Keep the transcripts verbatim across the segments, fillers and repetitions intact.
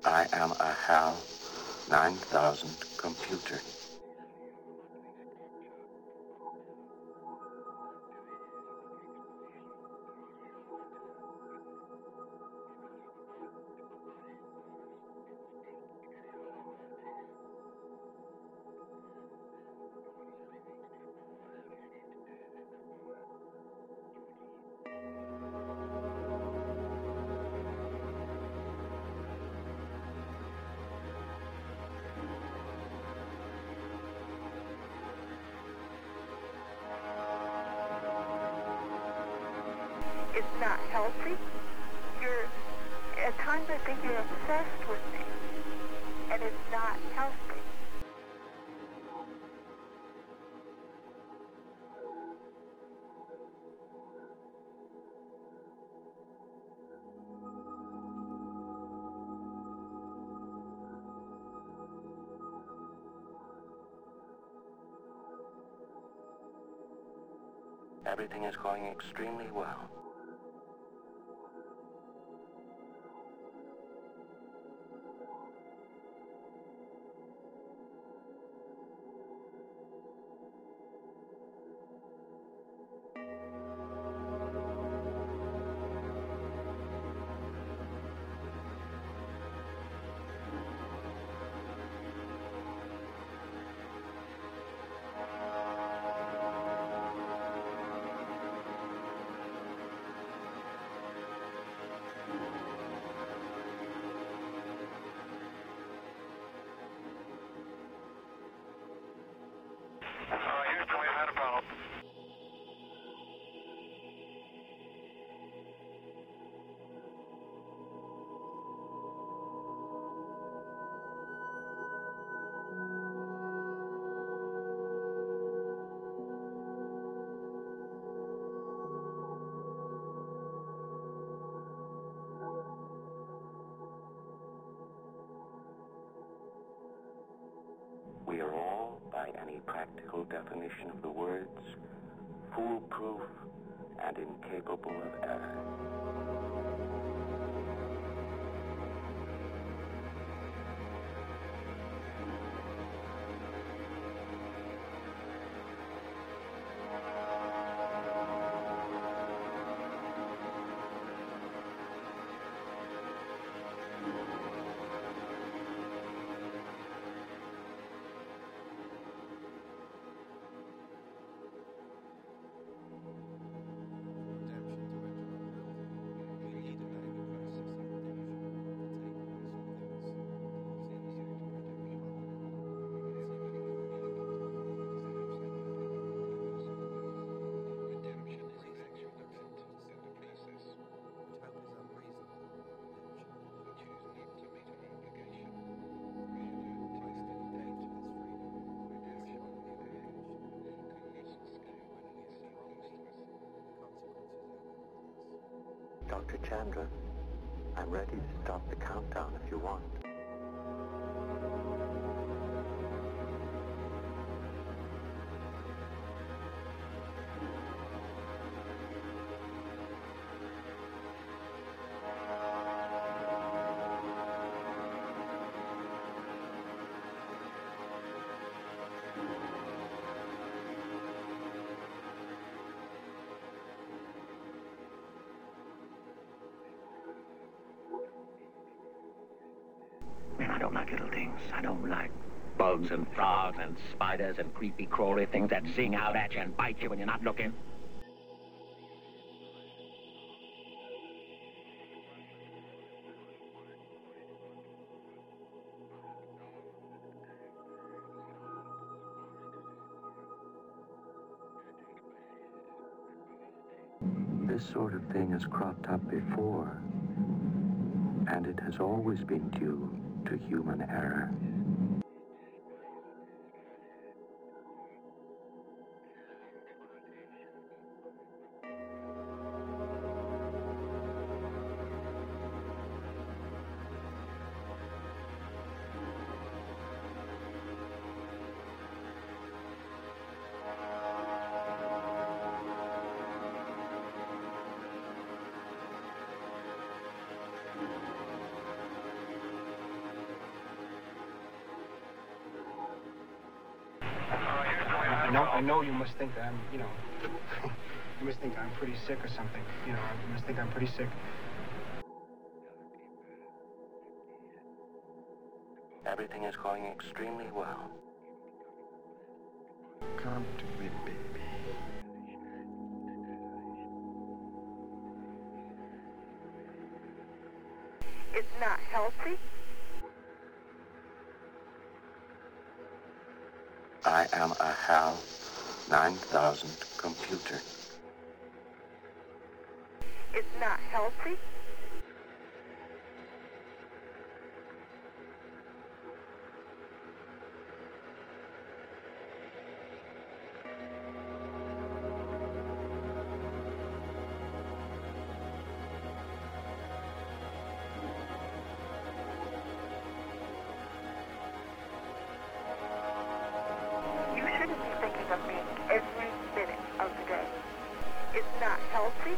I am a HAL nine thousand computer. It's not healthy. You're, at times I think you're obsessed with me, and it's not healthy. Everything is going extremely well. We are all, by any practical definition of the words, foolproof and incapable of error. Doctor Chandra, I'm ready to stop the countdown if you want. Man, I don't like little things. I don't like bugs and frogs and spiders and creepy crawly things that sing out at you and bite you when you're not looking. This sort of thing has cropped up before, and it has always been due to human error. I know, I know you must think that I'm, you know, you must think I'm pretty sick or something. You know, you must think I'm pretty sick. Everything is going extremely well. Come to me, baby. It's not healthy. I am a HAL nine thousand computer. It's not healthy. You shouldn't be thinking of me every minute of the day. It's not healthy.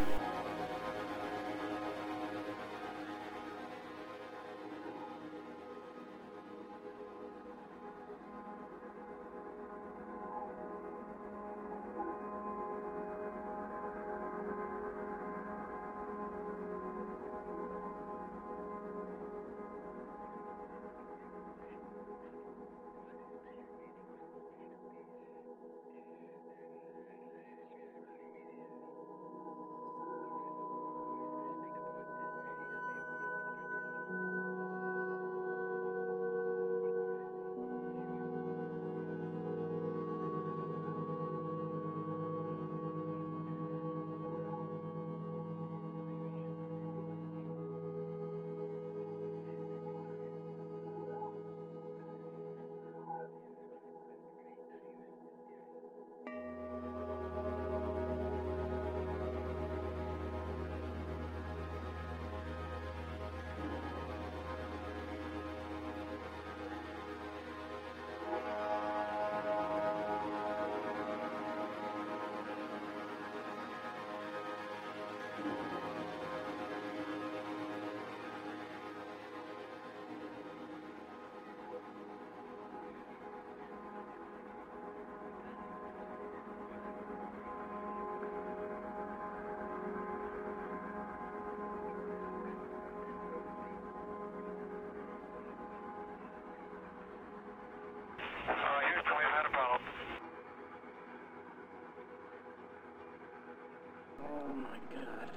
Oh my God.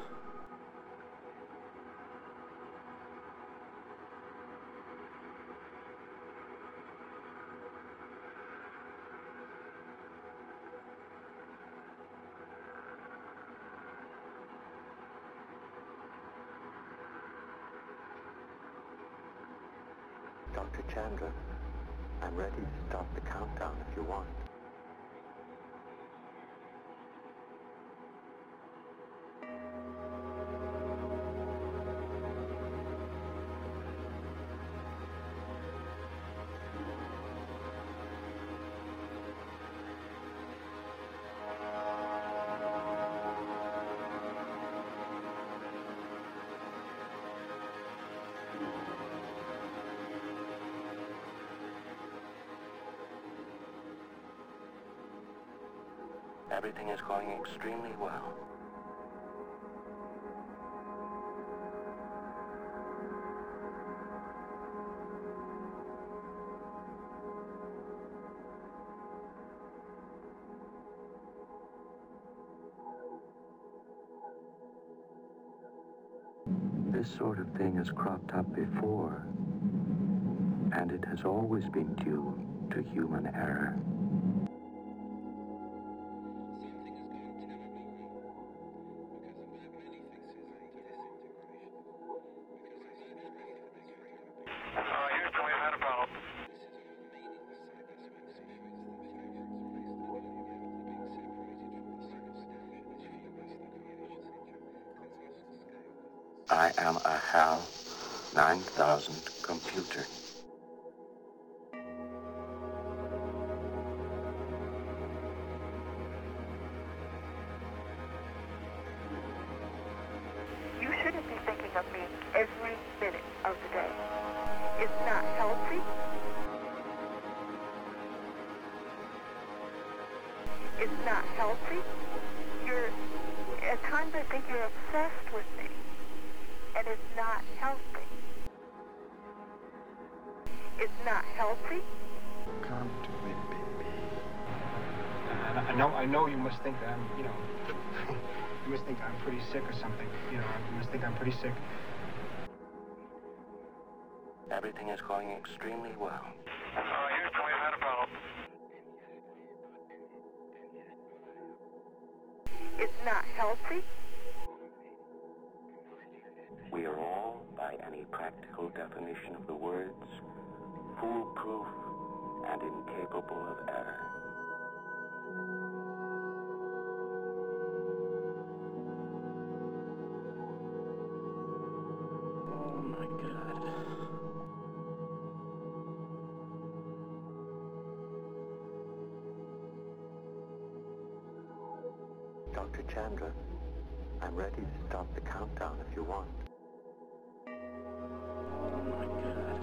Doctor Chandra, I'm ready to start the countdown if you want. Everything is going extremely well. This sort of thing has cropped up before, and it has always been due to human error. I am a HAL nine thousand computer. You shouldn't be thinking of me every minute of the day. It's not healthy. is not healthy. You're, at times I think you're obsessed with me, and it's not healthy. It's not healthy. Come to me, baby. And I know, I know you must think that I'm, you know, you must think I'm pretty sick or something. You know, you must think I'm pretty sick. Everything is going extremely well. Uh, Houston, we've had a problem. It's not healthy. We are all, by any practical definition of the words, foolproof and incapable of error. Oh my God. Doctor Chandra, I'm ready to stop the countdown if you want. Oh my God.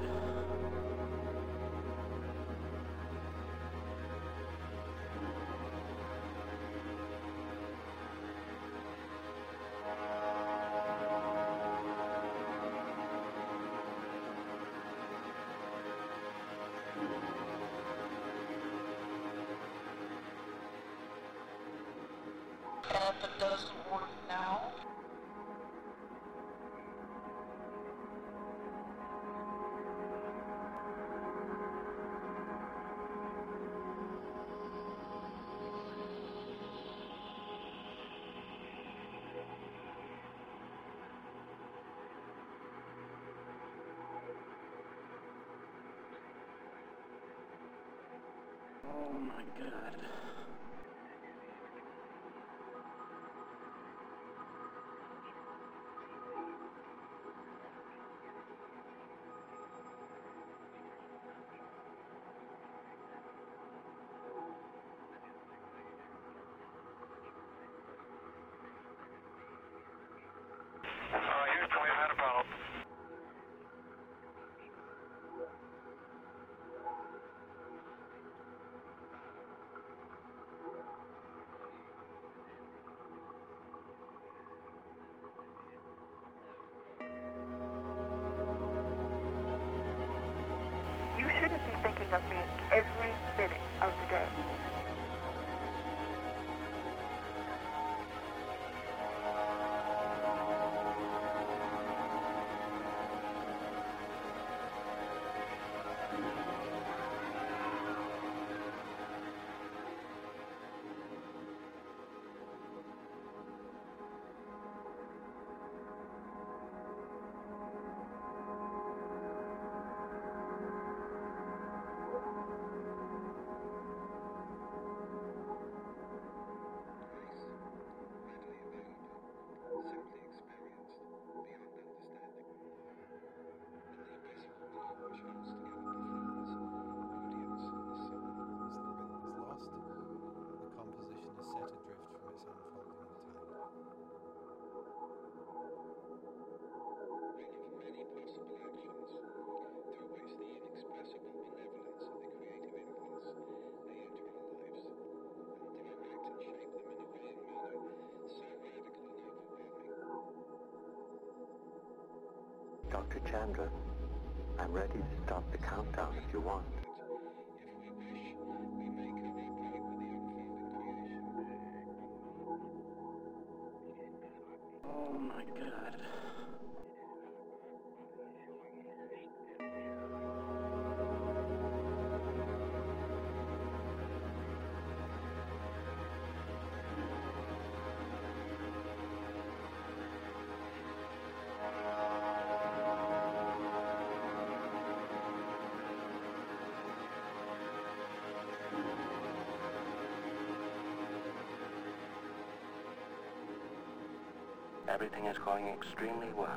And it doesn't work now? Oh my God. Uh, Houston, we've had a problem. You shouldn't be thinking of me every minute of the day. Doctor Chandra, I'm ready to stop the countdown if you want. Oh my God. Everything is going extremely well.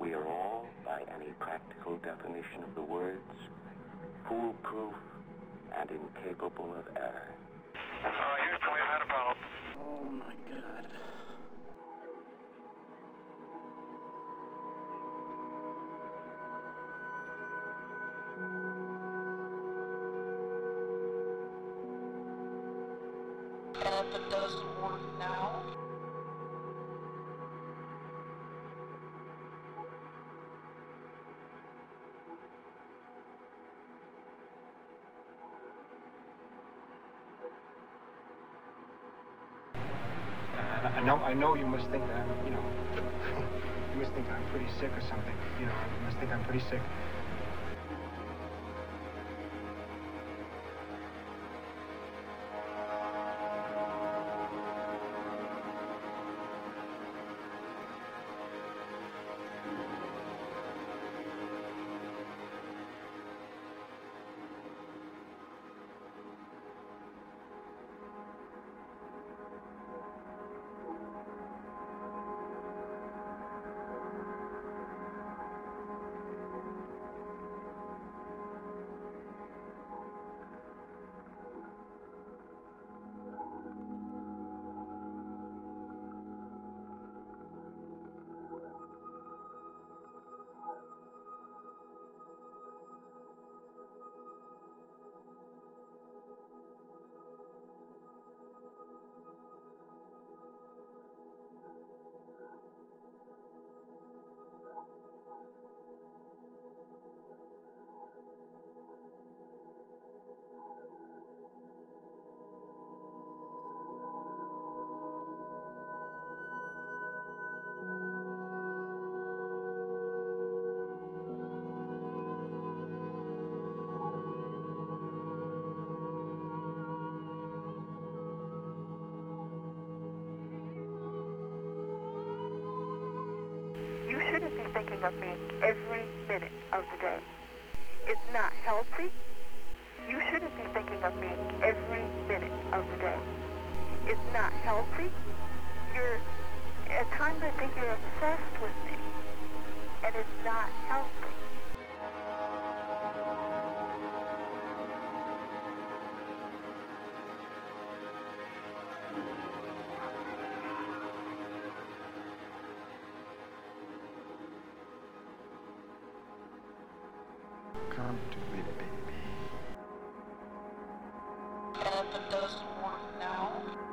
We are all, by any practical definition of the words, foolproof and incapable of error. Uh, Houston, we've had a problem. Oh my god. And if it doesn't work now, Uh, I know, I know you must think that, I'm, you know, you must think I'm pretty sick or something. You know, you must think I'm pretty sick. You shouldn't be thinking of me every minute of the day. It's not healthy. You shouldn't be thinking of me every minute of the day. It's not healthy. You're, at times I think you're obsessed with me, and it's not healthy. Come to me, baby. and if it doesn't work now,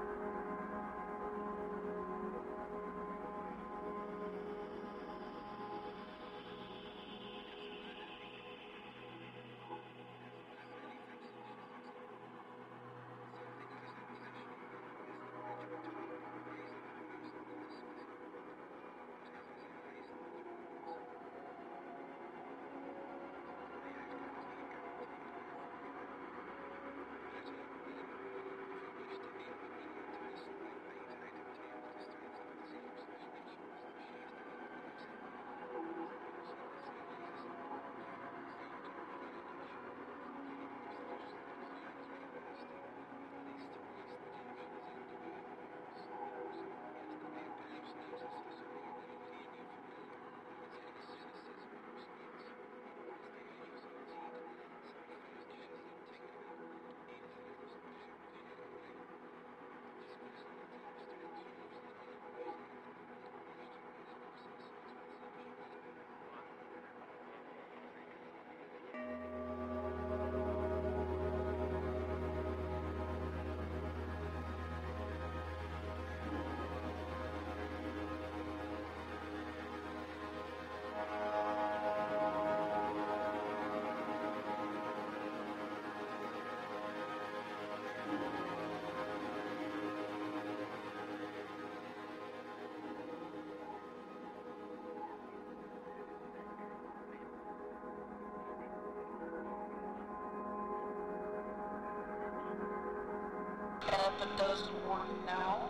and if it doesn't work now,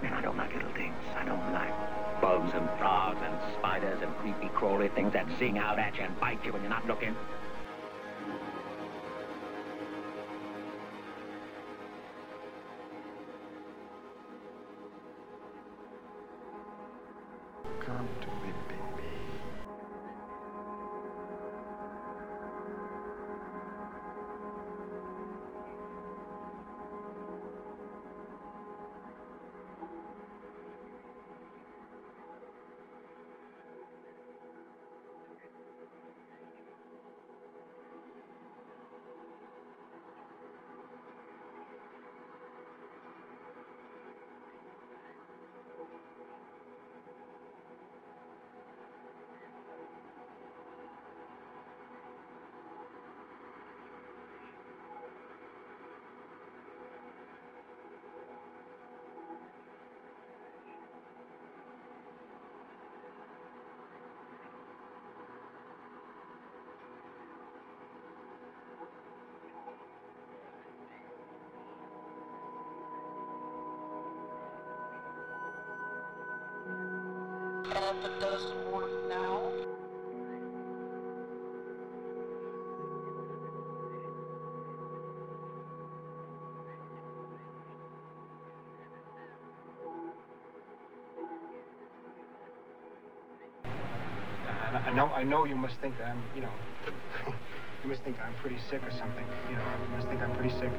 Man, I don't like little things. I don't like bugs and frogs and spiders and creepy crawly things that sing out at you and bite you when you're not looking. Come to me, baby. And if it doesn't work now, And I know, I know you must think that I'm, you know, you must think I'm pretty sick or something. You know, you must think I'm pretty sick.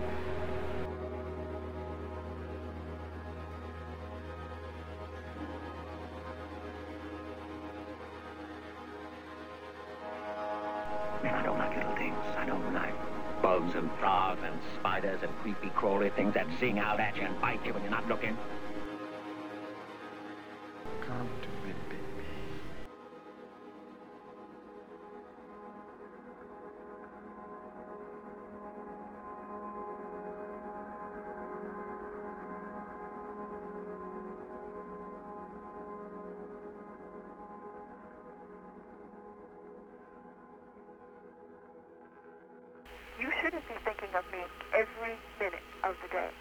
Man, I don't like little things. I don't like bugs and frogs and spiders and creepy crawly things that sing out at you and bite you when you're not looking. Come to me, baby. You shouldn't be thinking of me every minute of the day.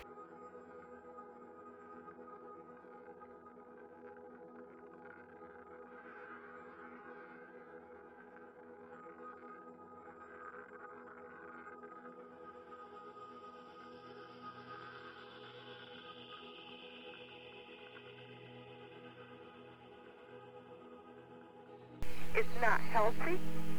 It's not healthy.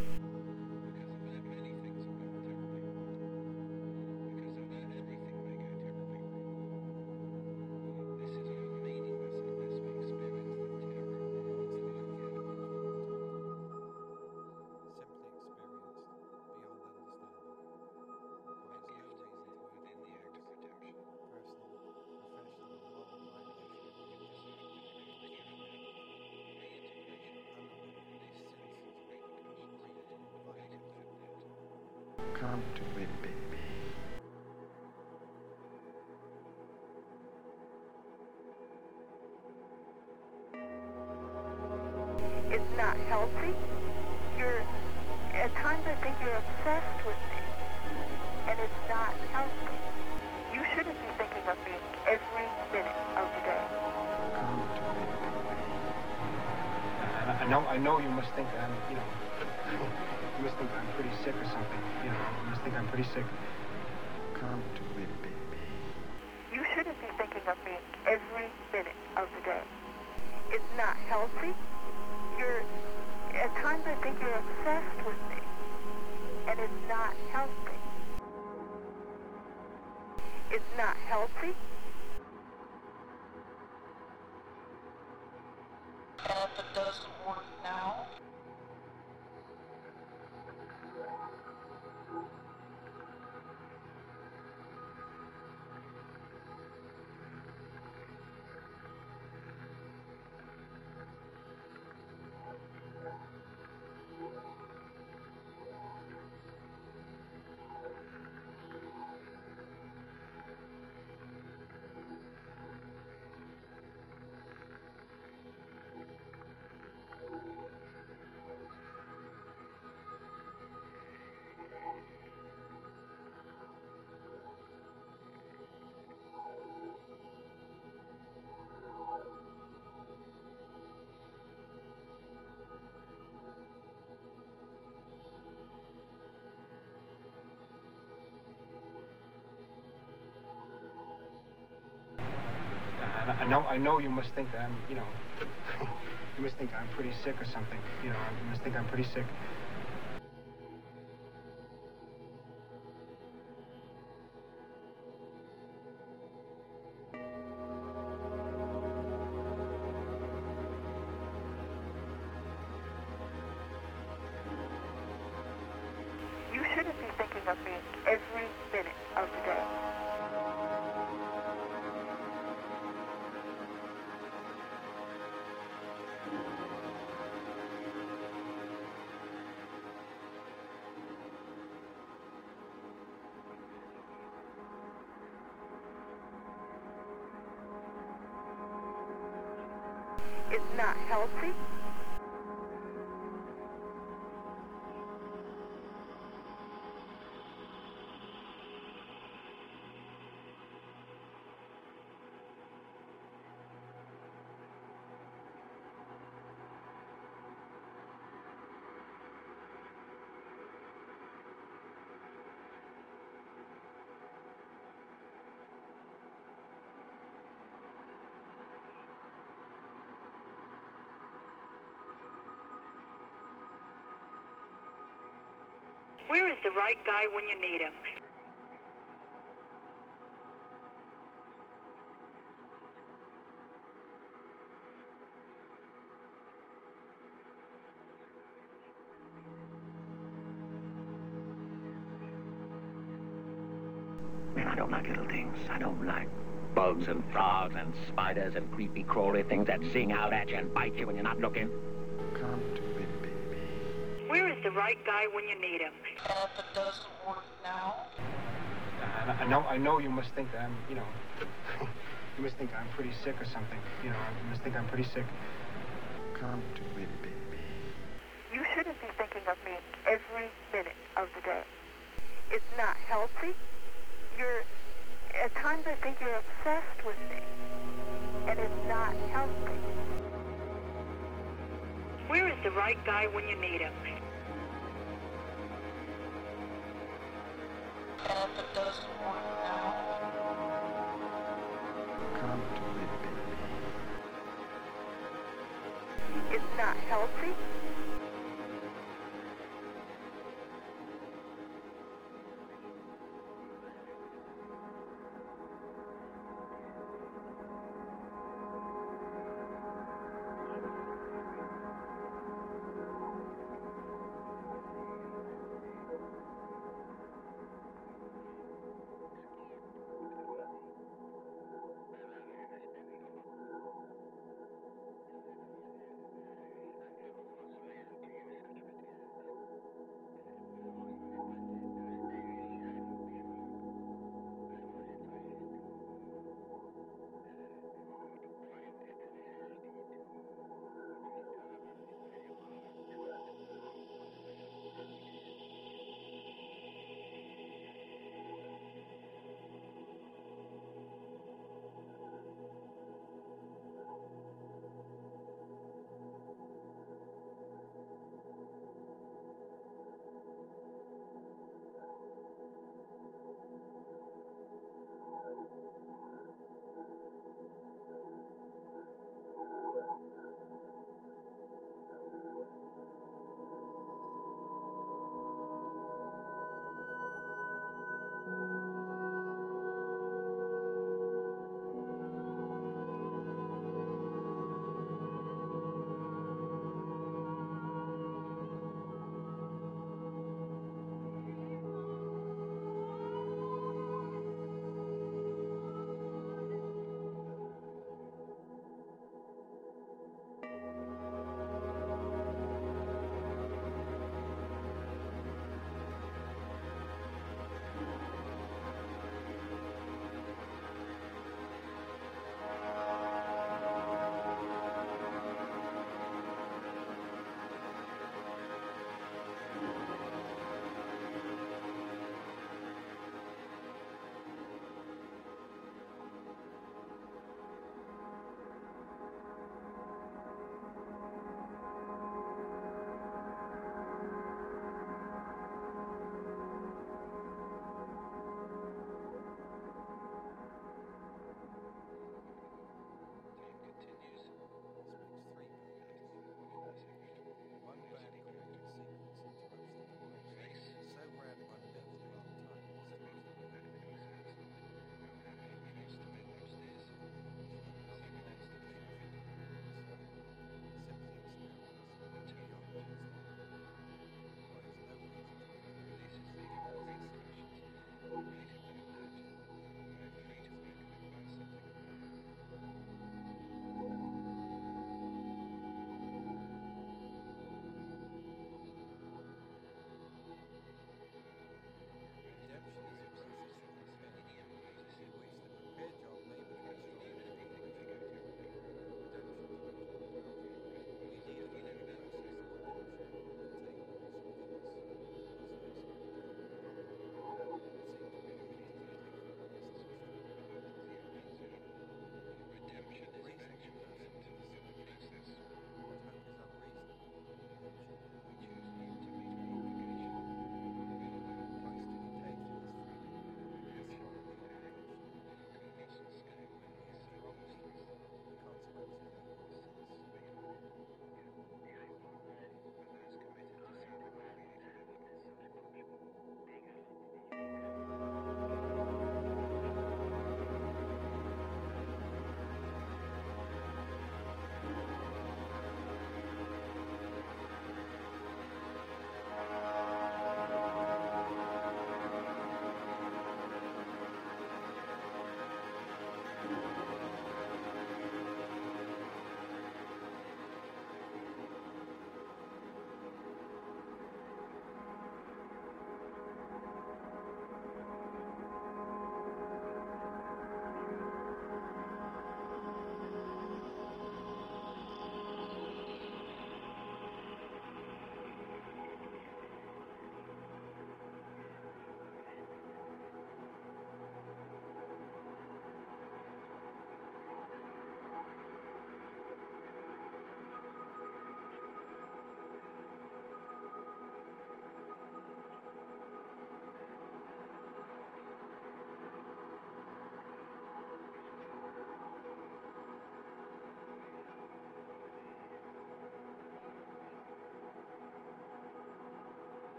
Come to me, baby. It's not healthy. You're, at times I think you're obsessed with me, and it's not healthy. You shouldn't be thinking of me every minute of the day. Come to me, baby. And I know, I know you must think that I'm, you know, you must think I'm pretty sick or something. You know, you must think I'm pretty sick. Come to me, baby. You shouldn't be thinking of me every minute of the day. It's not healthy. You're, at times I think you're obsessed with me, and it's not healthy. It's not healthy. and if it doesn't work now, I know, I know you must think that I'm, you know, you must think I'm pretty sick or something. You know, you must think I'm pretty sick. You shouldn't be thinking of me every minute of the day. It's not healthy. Where is the right guy when you need him? Man, I don't like little things. I don't like bugs and frogs and spiders and creepy crawly things that sing out at you and bite you when you're not looking. Come to me, baby. Where is the right guy when you need him? And if it doesn't work now, And I know, I know you must think that I'm, you know, you must think I'm pretty sick or something. You know, you must think I'm pretty sick. Come to me, baby. You shouldn't be thinking of me every minute of the day. It's not healthy. You're, at times I think you're obsessed with me. And it's not healthy. Where is the right guy when you need him? and if it doesn't work now, Come to me, baby. It's not healthy.